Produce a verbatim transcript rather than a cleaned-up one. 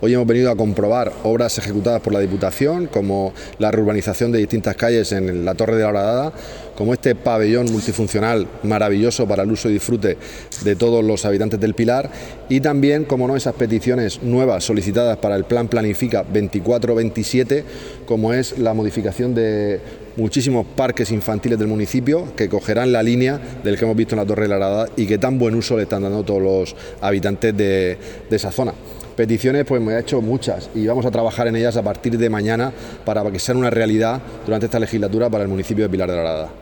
Hoy hemos venido a comprobar obras ejecutadas por la Diputación, como la reurbanización de distintas calles en la Torre de la Horadada, como este pabellón multifuncional maravilloso para el uso y disfrute de todos los habitantes del Pilar, y también, como no, esas peticiones nuevas solicitadas para el Plan Planifica veinticuatro veintisiete, como es la modificación de muchísimos parques infantiles del municipio que cogerán la línea del que hemos visto en la Torre de la Horadada y que tan buen uso le están dando todos los habitantes de, de esa zona. Peticiones, pues me ha hecho muchas y vamos a trabajar en ellas a partir de mañana para que sean una realidad durante esta legislatura para el municipio de Pilar de la Horadada.